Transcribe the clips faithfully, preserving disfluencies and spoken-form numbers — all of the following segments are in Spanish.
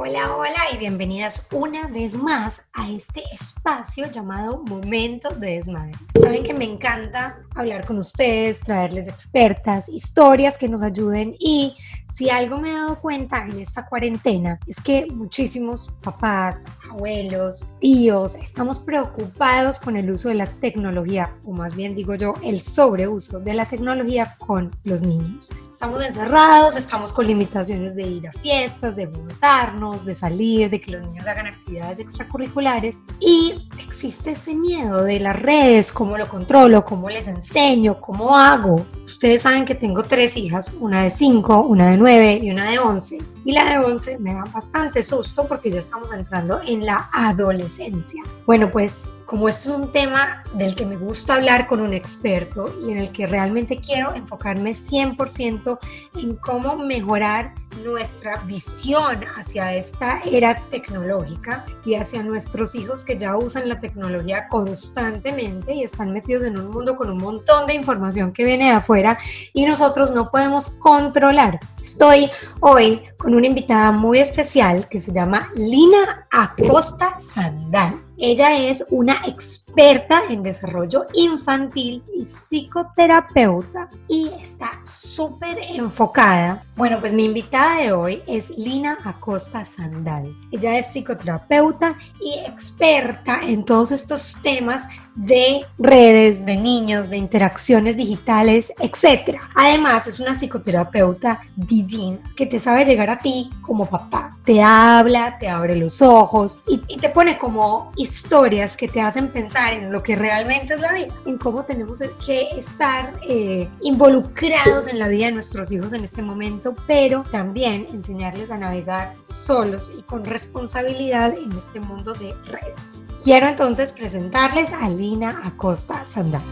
Hola, hola y bienvenidas una vez más a este espacio llamado Momento de Desmadre. Saben que me encanta hablar con ustedes, traerles expertas, historias que nos ayuden y si algo me he dado cuenta en esta cuarentena es que muchísimos papás, abuelos, tíos, estamos preocupados con el uso de la tecnología, o más bien digo yo, el sobreuso de la tecnología con los niños. Estamos encerrados, estamos con limitaciones de ir a fiestas, de juntarnos, de salir, de que los niños hagan actividades extracurriculares y existe este miedo de las redes, cómo lo controlo, cómo les enseño, cómo hago. Ustedes saben que tengo tres hijas, una de cinco, una de nueve y una de once. Y la de once me da bastante susto porque ya estamos entrando en la adolescencia. Bueno, pues como este es un tema del que me gusta hablar con un experto y en el que realmente quiero enfocarme cien por ciento en cómo mejorar nuestra visión hacia esta era tecnológica y hacia nuestros hijos que ya usan la tecnología constantemente y están metidos en un mundo con un montón de información que viene de afuera y nosotros no podemos controlar. Estoy hoy con una invitada muy especial que se llama Lina Acosta Sandal. Ella es una experta en desarrollo infantil y psicoterapeuta y está súper enfocada. Bueno, pues mi invitada de hoy es Lina Acosta Sandal. Ella es psicoterapeuta y experta en todos estos temas de redes, de niños, de interacciones digitales, etcétera. Además, es una psicoterapeuta divina que te sabe llegar a ti como papá. Te habla, te abre los ojos y, y te pone como historias que te hacen pensar en lo que realmente es la vida, en cómo tenemos que estar eh, involucrados en la vida de nuestros hijos en este momento, pero también enseñarles a navegar solos y con responsabilidad en este mundo de redes. Quiero entonces presentarles a Lina Acosta Sandal.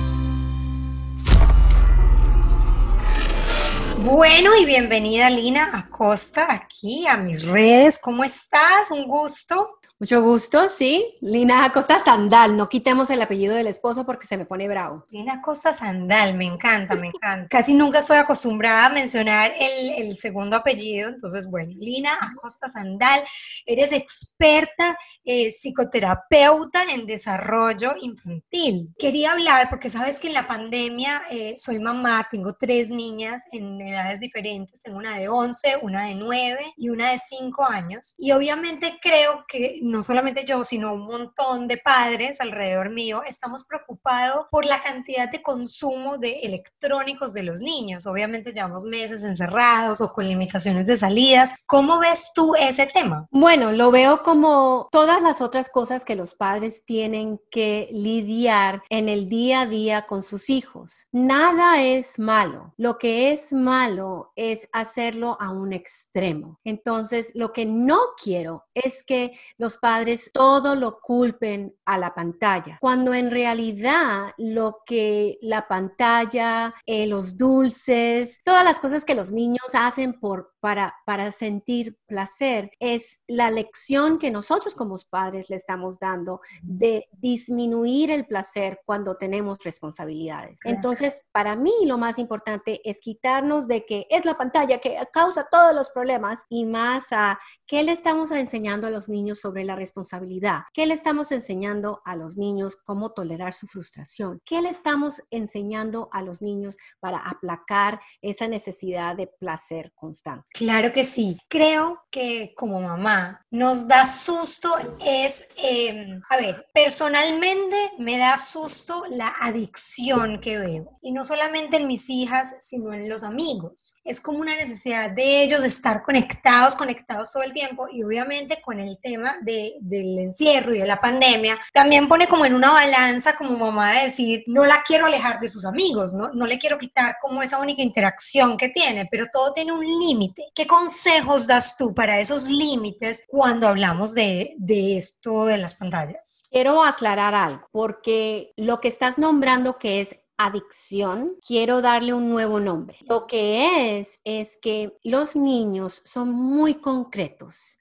Bueno, y bienvenida Lina Acosta aquí a mis redes. ¿Cómo estás? Un gusto. Mucho gusto, sí. Lina Acosta Sandal. No quitemos el apellido del esposo porque se me pone bravo. Lina Acosta Sandal, me encanta, me encanta. Casi nunca estoy acostumbrada a mencionar el, el segundo apellido, entonces bueno, Lina Acosta Sandal, eres experta eh, psicoterapeuta en desarrollo infantil. Quería hablar porque sabes que en la pandemia eh, soy mamá, tengo tres niñas en edades diferentes, tengo una de once, una de nueve y una de cinco años y obviamente creo que no solamente yo, sino un montón de padres alrededor mío, estamos preocupados por la cantidad de consumo de electrónicos de los niños. Obviamente llevamos meses encerrados o con limitaciones de salidas. ¿Cómo ves tú ese tema? Bueno, lo veo como todas las otras cosas que los padres tienen que lidiar en el día a día con sus hijos. Nada es malo. Lo que es malo es hacerlo a un extremo. Entonces, lo que no quiero es que los padres todo lo culpen a la pantalla, cuando en realidad lo que la pantalla, eh, los dulces, todas las cosas que los niños hacen por, para, para sentir placer, es la lección que nosotros como padres le estamos dando de disminuir el placer cuando tenemos responsabilidades. Entonces, para mí lo más importante es quitarnos de que es la pantalla que causa todos los problemas y más a qué le estamos enseñando a los niños sobre la responsabilidad, qué le estamos enseñando a los niños cómo tolerar su frustración, qué le estamos enseñando a los niños para aplacar esa necesidad de placer constante. Claro que sí. Creo que como mamá nos da susto es, eh, a ver, personalmente me da susto la adicción que veo. Y no solamente en mis hijas, sino en los amigos. Es como una necesidad de ellos de estar conectados, conectados todo el tiempo. Y obviamente con el tema de, del encierro y de la pandemia, también pone como en una balanza como mamá de decir, no la quiero alejar de sus amigos, no, no le quiero quitar como esa única interacción que tiene, pero todo tiene un límite. ¿Qué consejos das tú para esos límites cuando hablamos de, de esto de las pantallas? Quiero aclarar algo, porque lo que estás nombrando que es adicción, quiero darle un nuevo nombre. Lo que es, es que los niños son muy concretos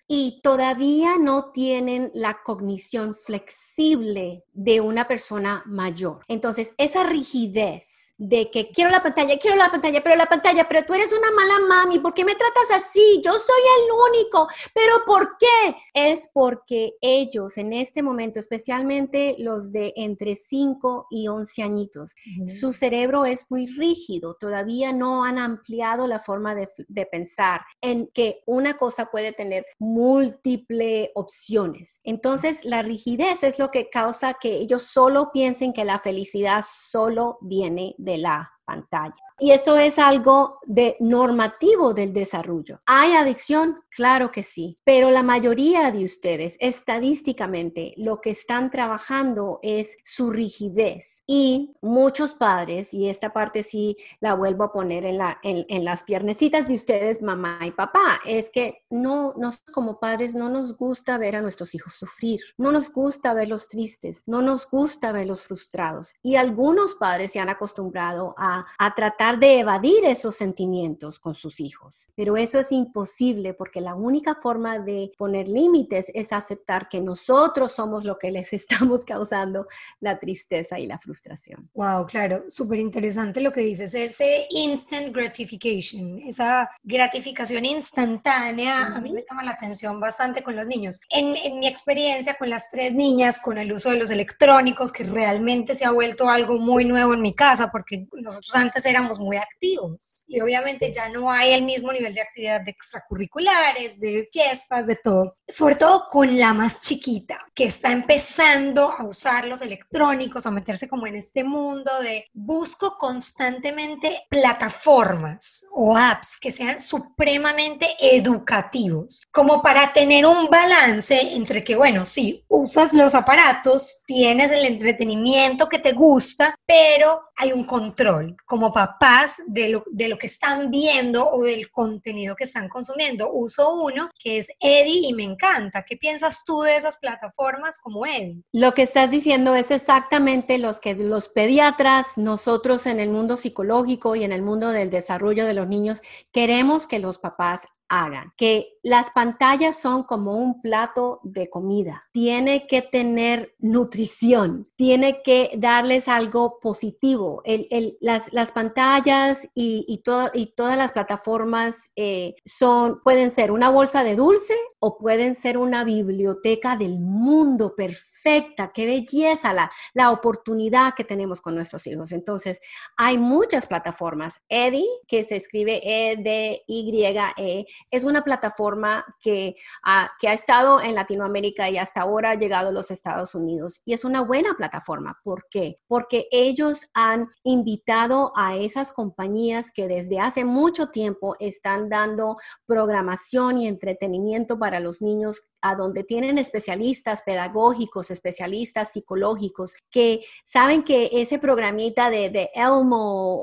y todavía no tienen la cognición flexible de una persona mayor. Entonces, esa rigidez de que quiero la pantalla, quiero la pantalla, pero la pantalla, pero tú eres una mala mami, ¿por qué me tratas así? Yo soy el único, pero ¿por qué? Es porque ellos en este momento, especialmente los de entre cinco y once añitos, uh-huh. su cerebro es muy rígido, todavía no han ampliado la forma de, de pensar en que una cosa puede tener múltiples opciones. Entonces, la rigidez es lo que causa que ellos solo piensen que la felicidad solo viene de la pantalla. Y eso es algo de normativo del desarrollo. ¿Hay adicción? Claro que sí, pero la mayoría de ustedes, estadísticamente, lo que están trabajando es su rigidez. Y muchos padres, y esta parte sí la vuelvo a poner en, la, en, en las piernecitas de ustedes, mamá y papá, es que no, nos como padres no nos gusta ver a nuestros hijos sufrir, no nos gusta verlos tristes, no nos gusta verlos frustrados. Y algunos padres se han acostumbrado a, a tratar de evadir esos sentimientos con sus hijos. Pero eso es imposible porque la única forma de poner límites es aceptar que nosotros somos lo que les estamos causando la tristeza y la frustración. Wow, claro, súper interesante lo que dices, ese instant gratification, esa gratificación instantánea, uh-huh. a mí me llama la atención bastante con los niños. En, en mi experiencia con las tres niñas, con el uso de los electrónicos, que realmente se ha vuelto algo muy nuevo en mi casa, porque nosotros antes éramos muy activos y obviamente ya no hay el mismo nivel de actividad de extracurriculares, de fiestas, de todo. Sobre todo con la más chiquita, que está empezando a usar los electrónicos, a meterse como en este mundo de busco constantemente plataformas o apps que sean supremamente educativos, como para tener un balance entre que, bueno, sí, usas los aparatos, tienes el entretenimiento que te gusta, pero hay un control como papás de lo, de lo que están viendo o del contenido que están consumiendo. Uso uno que es Eddie y me encanta. ¿Qué piensas tú de esas plataformas como Eddie? Lo que estás diciendo es exactamente los que los pediatras, nosotros en el mundo psicológico y en el mundo del desarrollo de los niños, queremos que los papás hagan, que las pantallas son como un plato de comida, tiene que tener nutrición, tiene que darles algo positivo. El, el, las, las pantallas y, y, to, y todas las plataformas eh, son, pueden ser una bolsa de dulce o pueden ser una biblioteca del mundo perfecta. Qué belleza la, la oportunidad que tenemos con nuestros hijos. Entonces, hay muchas plataformas. Eddie, que se escribe E D Y E, es una plataforma que, uh, que ha estado en Latinoamérica y hasta ahora ha llegado a los Estados Unidos. Y es una buena plataforma. ¿Por qué? Porque ellos han invitado a esas compañías que desde hace mucho tiempo están dando programación y entretenimiento para los niños, a donde tienen especialistas pedagógicos, especialistas psicológicos, que saben que ese programita de, de Elmo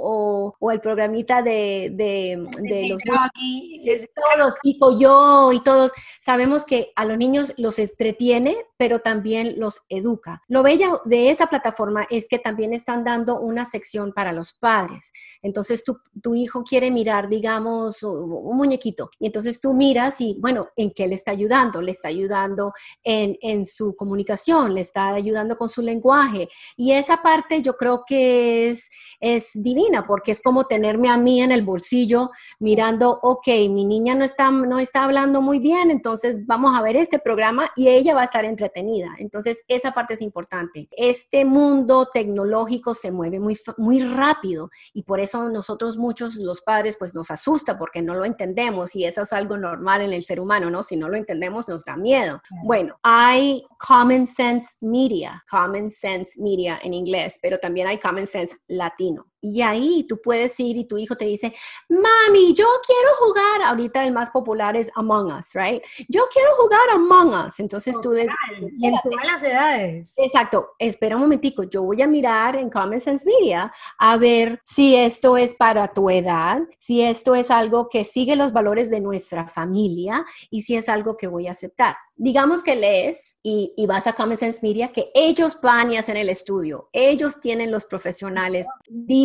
o, o el programita de, de, de, de los les, todos, Pico Yo y todos, sabemos que a los niños los entretiene, pero también los educa. Lo bello de esa plataforma es que también están dando una sección para los padres. Entonces tu, tu hijo quiere mirar, digamos, un muñequito, y entonces tú miras y, bueno, ¿en qué le está ayudando? Le está ayudando en, en su comunicación, le está ayudando con su lenguaje. Y esa parte yo creo que es, es divina, porque es como tenerme a mí en el bolsillo mirando, ok, mi niña no está, no está hablando muy bien, entonces vamos a ver este programa y ella va a estar entretenida. Entonces esa parte es importante. Este mundo tecnológico se mueve muy, muy rápido y por eso nosotros muchos, los padres, pues nos asusta porque no lo entendemos y eso es algo normal en el ser humano, ¿no? Si no lo entendemos nos da miedo. Bueno, hay Common Sense Media, Common Sense Media en inglés, pero también hay Common Sense Latino. Y ahí tú puedes ir y tu hijo te dice, mami, yo quiero jugar. Ahorita el más popular es Among Us, right? Yo quiero jugar Among Us. Entonces Total. tú... Des- y en todas las edades. Exacto. Espera un momentico. Yo voy a mirar en Common Sense Media a ver si esto es para tu edad, si esto es algo que sigue los valores de nuestra familia y si es algo que voy a aceptar. Digamos que lees y, y vas a Common Sense Media, que ellos van y hacen el estudio. Ellos tienen los profesionales divinos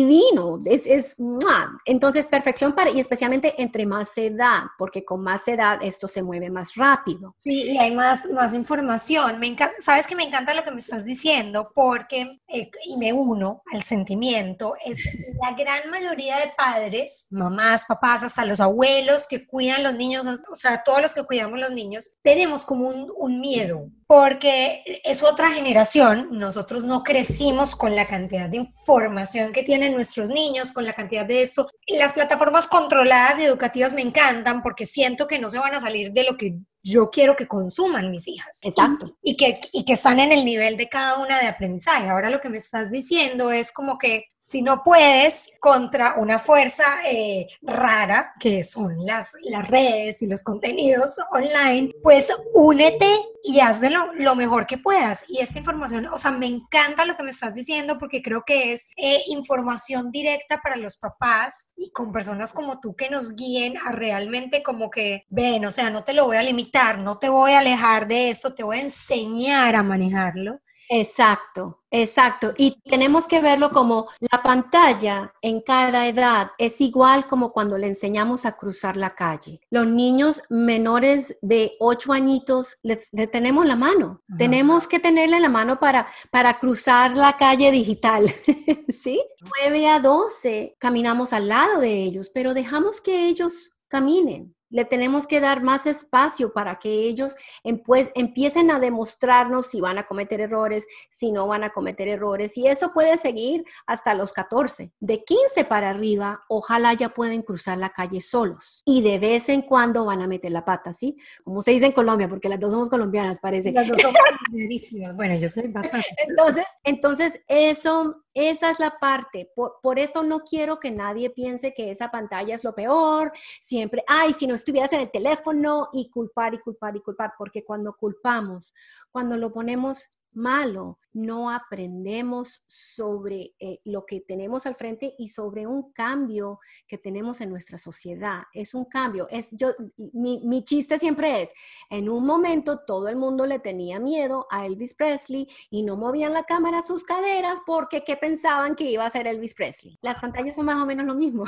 divino, es, es ¡mua! Entonces perfección para, y especialmente entre más edad, porque con más edad esto se mueve más rápido. Sí, y hay más, más información. Me encanta, sabes que me encanta lo que me estás diciendo porque, eh, y me uno al sentimiento, es la gran mayoría de padres, mamás, papás, hasta los abuelos que cuidan los niños, o sea, todos los que cuidamos los niños, tenemos como un, un miedo, porque es otra generación, nosotros no crecimos con la cantidad de información que tienen nuestros niños, con la cantidad de esto. Las plataformas controladas y educativas me encantan porque siento que no se van a salir de lo que yo quiero que consuman mis hijas. Exacto. Y, y, que, y que están en el nivel de cada una de aprendizaje. Ahora lo que me estás diciendo es como que si no puedes contra una fuerza eh, rara, que son las, las redes y los contenidos online, pues únete y haz de lo, lo mejor que puedas. Y esta información, o sea, me encanta lo que me estás diciendo porque creo que es eh, información directa para los papás y con personas como tú que nos guíen a realmente como que, ven, o sea, no te lo voy a limitar, no te voy a alejar de esto, te voy a enseñar a manejarlo. Exacto, exacto. Y tenemos que verlo como la pantalla en cada edad es igual como cuando le enseñamos a cruzar la calle. Los niños menores de ocho añitos les, les tenemos la mano. Ajá. Tenemos que tenerle la mano para, para cruzar la calle digital, ¿sí? nueve a doce caminamos al lado de ellos, pero dejamos que ellos caminen. Le tenemos que dar más espacio para que ellos pues, empiecen a demostrarnos si van a cometer errores, si no van a cometer errores. Y eso puede seguir hasta los catorce. De quince para arriba, ojalá ya pueden cruzar la calle solos. Y de vez en cuando van a meter la pata, ¿sí? Como se dice en Colombia, porque las dos somos colombianas, parece. Las dos somos colombianísimas. Bueno, yo soy bastante. Entonces, entonces eso... Esa es la parte, por, por eso no quiero que nadie piense que esa pantalla es lo peor, siempre, ay, si no estuvieras en el teléfono y culpar y culpar y culpar, porque cuando culpamos, cuando lo ponemos malo, no aprendemos sobre eh, lo que tenemos al frente y sobre un cambio que tenemos en nuestra sociedad. Es un cambio. Es, yo, mi, mi chiste siempre es, en un momento todo el mundo le tenía miedo a Elvis Presley y no movían la cámara a sus caderas porque ¿qué pensaban que iba a ser Elvis Presley? Las pantallas son más o menos lo mismo.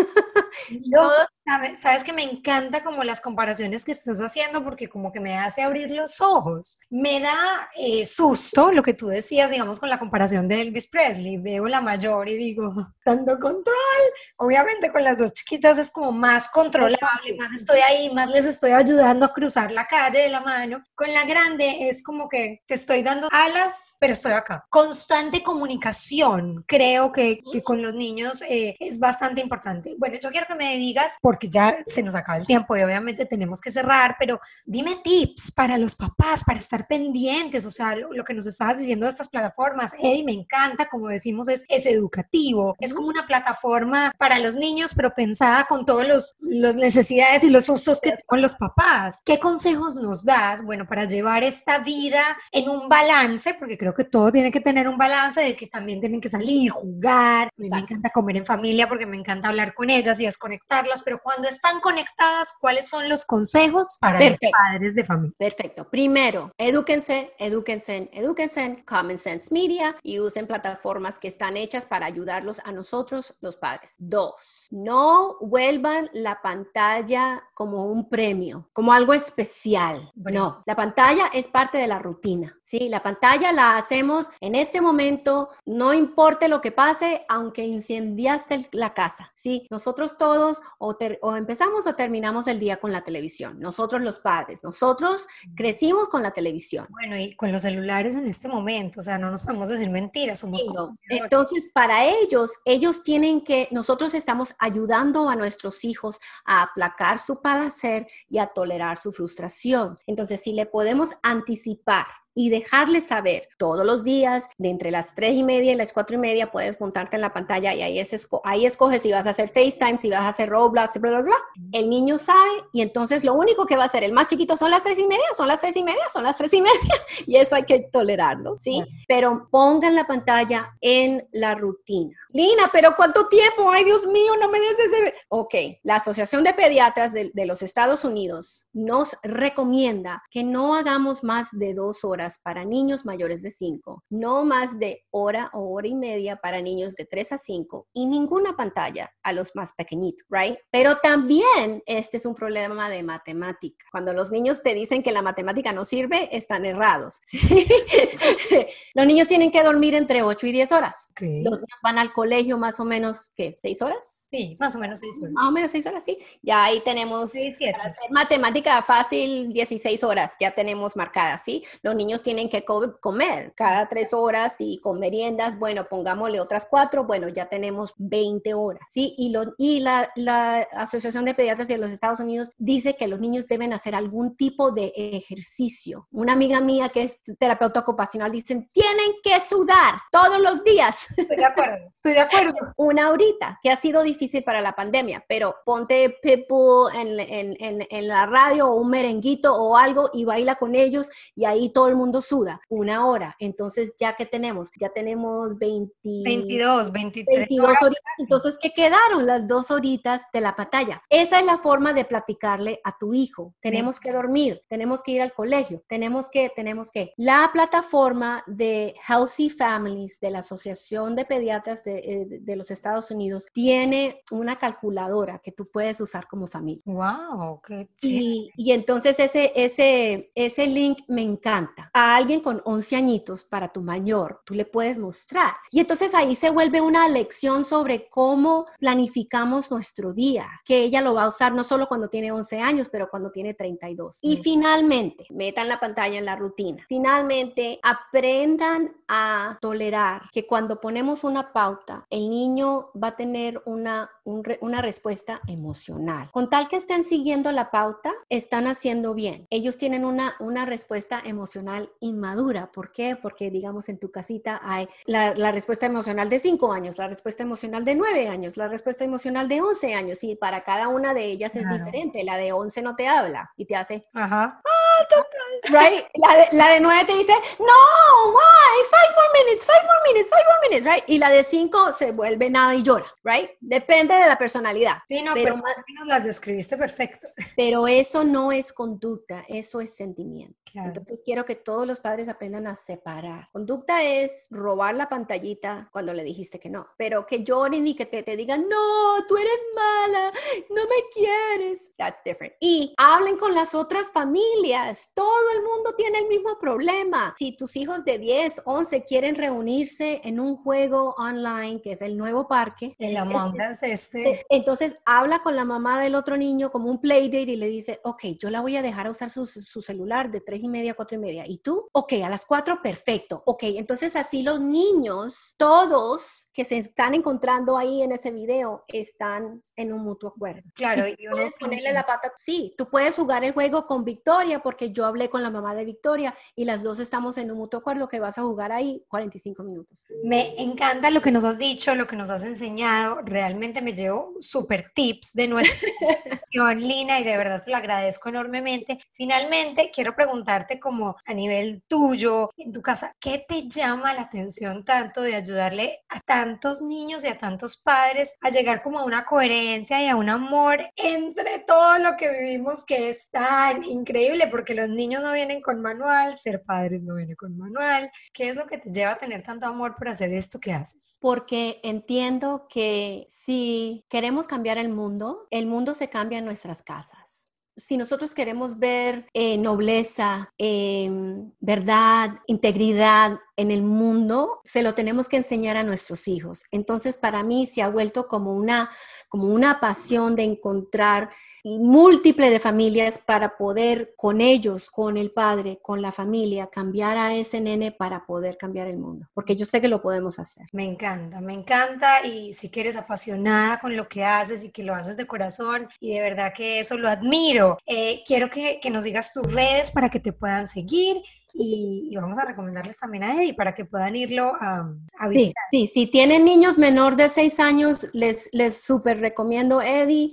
Yo, sabes, sabes que me encanta como las comparaciones que estás haciendo porque como que me hace abrir los ojos. Me da eh, susto lo que tú decías, digamos, con la comparación de Elvis Presley. Veo la mayor y digo, dando control. Obviamente con las dos chiquitas es como más controlable, más estoy ahí, más les estoy ayudando a cruzar la calle de la mano. Con la grande es como que te estoy dando alas, pero estoy acá. Constante comunicación, creo que, que con los niños eh, es bastante importante. Bueno, yo quiero que me digas, porque ya se nos acaba el tiempo y obviamente tenemos que cerrar, pero dime tips para los papás, para estar pendientes, o sea, lo, lo que nos estabas diciendo de estas plataformas, Eddie, me encanta, como decimos, es, es educativo, es como una plataforma para los niños, pero pensada con todos los, los necesidades y los sustos que tienen los papás. ¿Qué consejos nos das, bueno, para llevar esta vida en un balance? Porque creo que todo tiene que tener un balance de que también tienen que salir, jugar, a mí me encanta comer en familia porque me encanta hablar con ellas y desconectarlas, pero cuando están conectadas, ¿cuáles son los consejos para Perfecto. Los padres de familia? Perfecto. Primero, edúquense, edúquense, edúquense en Common Sense Media y usen plataformas que están hechas para ayudarlos a nosotros, los padres. Dos, no vuelvan la pantalla como un premio, como algo especial. Bueno. No, la pantalla es parte de la rutina. Sí, la pantalla la hacemos en este momento, no importa lo que pase, aunque incendiaste la casa. Sí, nosotros todos o, ter, o empezamos o terminamos el día con la televisión. Nosotros los padres, nosotros crecimos con la televisión. Bueno, y con los celulares en este momento, o sea, no nos podemos decir mentiras, somos sí, no. Entonces, para ellos, ellos tienen que, nosotros estamos ayudando a nuestros hijos a aplacar su placer y a tolerar su frustración. Entonces, si le podemos anticipar y dejarles saber todos los días, de entre las tres y media y las cuatro y media, puedes montarte en la pantalla y ahí, es esco ahí escoges si vas a hacer FaceTime, si vas a hacer Roblox, bla, bla, bla. El niño sabe y entonces lo único que va a hacer el más chiquito son las tres y media, son las tres y media, son las tres y media y eso hay que tolerarlo, ¿sí? Yeah. Pero pongan la pantalla en la rutina. Lina, ¿pero cuánto tiempo? Ay, Dios mío, no me des ese... Ok, la Asociación de Pediatras de, de los Estados Unidos nos recomienda que no hagamos más de dos horas horas para niños mayores de cinco, no más de hora o hora y media para niños de tres a cinco y ninguna pantalla a los más pequeñitos, right? Pero también este es un problema de matemática. Cuando los niños te dicen que la matemática no sirve, están errados. ¿Sí? Los niños tienen que dormir entre ocho y diez horas. Okay. Los niños van al colegio más o menos, ¿qué? ¿seis horas? Sí, más o menos seis horas. Más o menos seis horas, sí. Ya ahí tenemos, Sí, siete. para hacer matemática fácil, dieciséis horas ya tenemos marcadas, ¿sí? Los niños tienen que co- comer cada tres horas y con meriendas, bueno, pongámosle otras cuatro, bueno, ya tenemos veinte horas, ¿sí? Y, lo, y la, la Asociación de Pediatras de los Estados Unidos dice que los niños deben hacer algún tipo de ejercicio. Una amiga mía que es terapeuta ocupacional dice, tienen que sudar todos los días. Estoy de acuerdo, estoy de acuerdo. Una horita, que ha sido difícil para la pandemia, pero ponte Pitbull en, en, en, en la radio o un merenguito o algo y baila con ellos y ahí todo el mundo suda. Una hora. Entonces, ¿ya que tenemos? Ya tenemos veinte, veintidós, veintitrés veintidós horas. horitas. Entonces, ¿qué quedaron? Las dos horitas de la pantalla. Esa es la forma de platicarle a tu hijo. Tenemos sí. que dormir, tenemos que ir al colegio, tenemos que, tenemos que. La plataforma de Healthy Families de la Asociación de Pediatras de, de, de los Estados Unidos tiene una calculadora que tú puedes usar como familia. ¡Wow! ¡Qué chévere! Y, y entonces ese, ese, ese link me encanta. A alguien con once añitos, para tu mayor, tú le puedes mostrar. Y entonces ahí se vuelve una lección sobre cómo planificamos nuestro día, que ella lo va a usar no solo cuando tiene once años, pero cuando tiene treinta y dos. Y mm. finalmente, metan la pantalla en la rutina. Finalmente, aprendan a tolerar que cuando ponemos una pauta, el niño va a tener una Un re, una respuesta emocional. Con tal que estén siguiendo la pauta, están haciendo bien. Ellos tienen una, una respuesta emocional inmadura. ¿Por qué? Porque, digamos, en tu casita hay la, la respuesta emocional de cinco años, la respuesta emocional de nueve años, la respuesta emocional de once años, y para cada una de ellas claro. es diferente. La de once no te habla y te hace... Ajá. ¡Ah, total! Right? La de, la de nueve te dice, no, why? Five more minutes, five more minutes, five more minutes, right? Y la de cinco se vuelve nada y llora, right? Depende de la personalidad. Sí, no, pero, pero más o menos las describiste perfecto. Pero eso no es conducta, eso es sentimiento. Claro. Entonces quiero que todos los padres aprendan a separar. Conducta es robar la pantallita cuando le dijiste que no, pero que lloren y que te, te digan, no, tú eres mala, no me quieres. That's different. Y hablen con las otras familias. Todo el mundo tiene el mismo problema. Si tus hijos de diez, once quieren reunirse en un juego online, que es el nuevo parque. El es, Among Us este. Entonces habla con la mamá del otro niño como un playdate y le dice, ok, yo la voy a dejar a usar su, su celular de tres y media a cuatro y media. ¿Y tú? Ok, a las cuatro, perfecto. Ok, entonces así los niños, todos que se están encontrando ahí en ese video, están en un mutuo acuerdo. Claro. Y, y puedes ponerle la pata, sí, tú puedes jugar el juego con Victoria porque yo hablé con la mamá de Victoria y las dos estamos en un mutuo acuerdo que vas a jugar ahí cuarenta y cinco minutos. Me encanta lo que nos has dicho, lo que nos has enseñado. Realmente me llevo súper tips de nuestra sesión, Lina, y de verdad te lo agradezco enormemente. Finalmente, quiero preguntarte como a nivel tuyo, en tu casa, ¿qué te llama la atención tanto de ayudarle a tantos niños y a tantos padres a llegar como a una coherencia y a un amor entre todo lo que vivimos, que es tan increíble? Porque los niños no vienen con manual, ser padres no viene con manual. ¿Qué es lo que te lleva a tener tanto amor por hacer esto que haces? Porque entiendo que si queremos cambiar el mundo, el mundo se cambia en nuestras casas. Si nosotros queremos ver eh, nobleza, eh, verdad, integridad en el mundo, se lo tenemos que enseñar a nuestros hijos. Entonces, para mí se ha vuelto como una, como una pasión de encontrar múltiple de familias para poder con ellos, con el padre, con la familia, cambiar a ese nene para poder cambiar el mundo. Porque yo sé que lo podemos hacer. Me encanta, me encanta, y sé que eres apasionada con lo que haces y que lo haces de corazón, y de verdad que eso lo admiro. Eh, quiero que, que nos digas tus redes para que te puedan seguir. Y, y vamos a recomendarles también a Eddie para que puedan irlo a, a visitar. Sí, sí, si tienen niños menor de seis años, les, les súper recomiendo Eddie.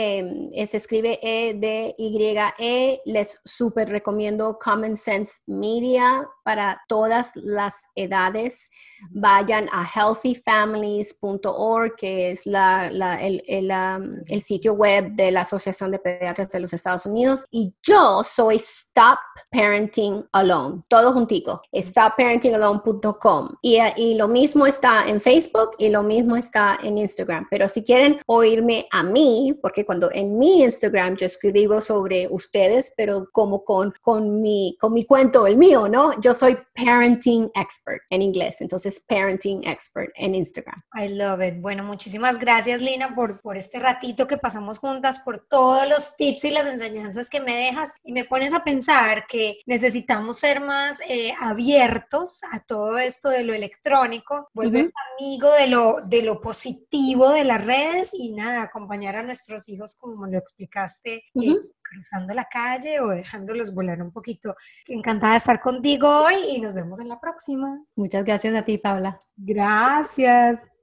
Eh, se escribe E D Y E. Les súper recomiendo Common Sense Media para todas las edades. Vayan a healthy families punto org, que es la, la, el, el, um, el sitio web de la Asociación de Pediatras de los Estados Unidos. Y yo soy Stop Parenting Alone. Alone, todo juntico, stop parenting alone punto com. Y, y lo mismo está en Facebook y lo mismo está en Instagram. Pero si quieren oírme a mí, porque cuando en mi Instagram yo escribo sobre ustedes, pero como con, con, mi, con mi cuento, el mío, ¿no? Yo soy Parenting Expert en inglés, entonces Parenting Expert en Instagram. I love it. Bueno, muchísimas gracias, Lina, por, por este ratito que pasamos juntas, por todos los tips y las enseñanzas que me dejas, y me pones a pensar que necesitamos ser más eh, abiertos a todo esto de lo electrónico, volver Uh-huh. amigo de lo, de lo positivo de las redes y nada, acompañar a nuestros hijos como lo explicaste, eh, Uh-huh. cruzando la calle o dejándolos volar un poquito. Encantada de estar contigo hoy y nos vemos en la próxima. Muchas gracias a ti, Paula. Gracias.